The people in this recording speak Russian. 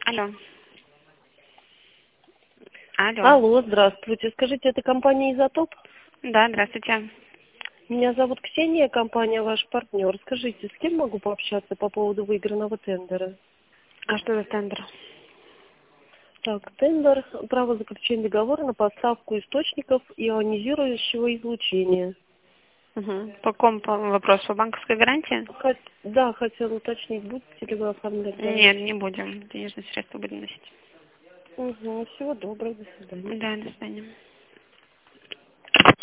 Алло. Алло. Алло, здравствуйте. Скажите, это компания «Изотоп»? Да, здравствуйте. Меня зовут Ксения, компания «Ваш партнер». Скажите, с кем могу пообщаться по поводу выигранного тендера? А что за тендер? Так, тендер, право заключения договора на поставку источников ионизирующего излучения. Угу. По какому вопросу? По банковской гарантии? Да, хотела уточнить, будете ли вы оформлять Нет, гарантию? не будем. Денежные средства будем носить. Угу, всего доброго, до свидания. Да, до свидания.